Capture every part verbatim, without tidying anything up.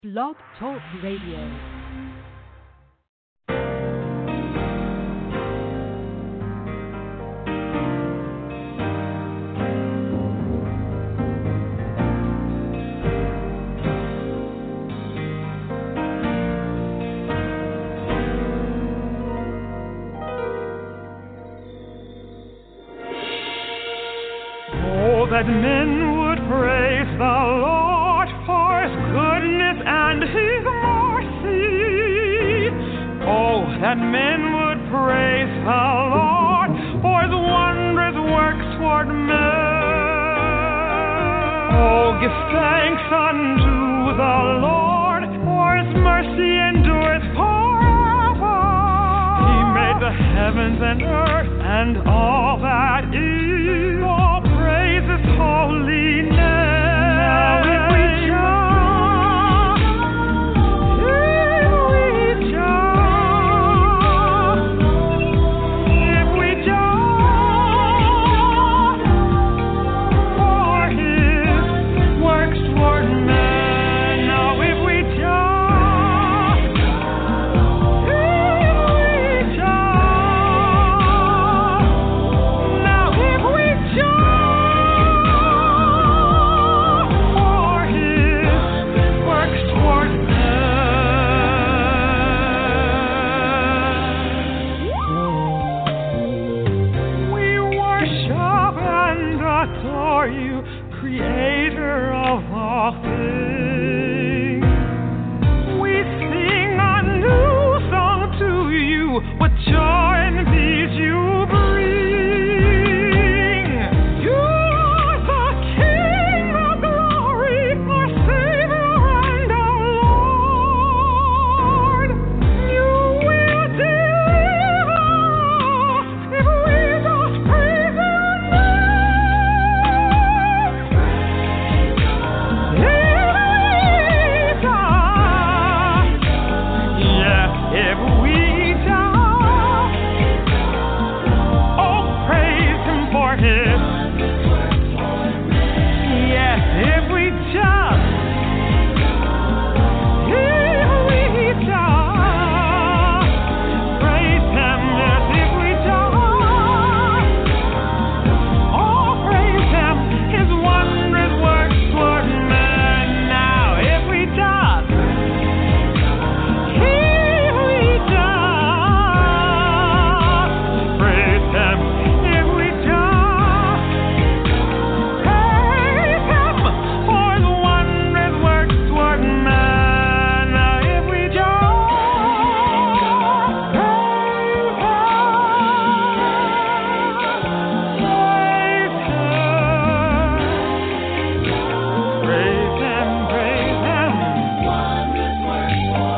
Blog Talk Radio. That men would praise the Lord for His goodness and His mercy. Oh, that men would praise the Lord for His wondrous works toward men. Oh, give thanks unto the Lord, for His mercy endureth forever. He made the heavens and earth and all that is. Oh, praise His holy name. Now if we just, if we just, if we just, for His works toward men. Now if we just, if we just, now if we just. You, creator of all things. We sing a new song to you, what joy and peace you bring. You are the King of glory, our Savior and our Lord. You will deliver us if we just praise your name.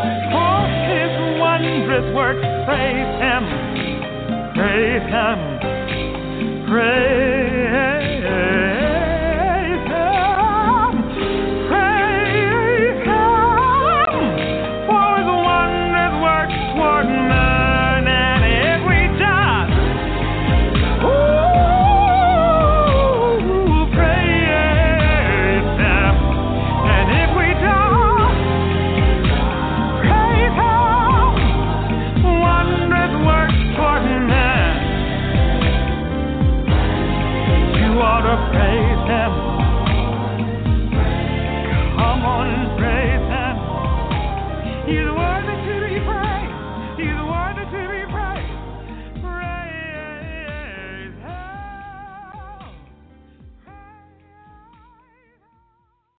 Praise Him, praise Him.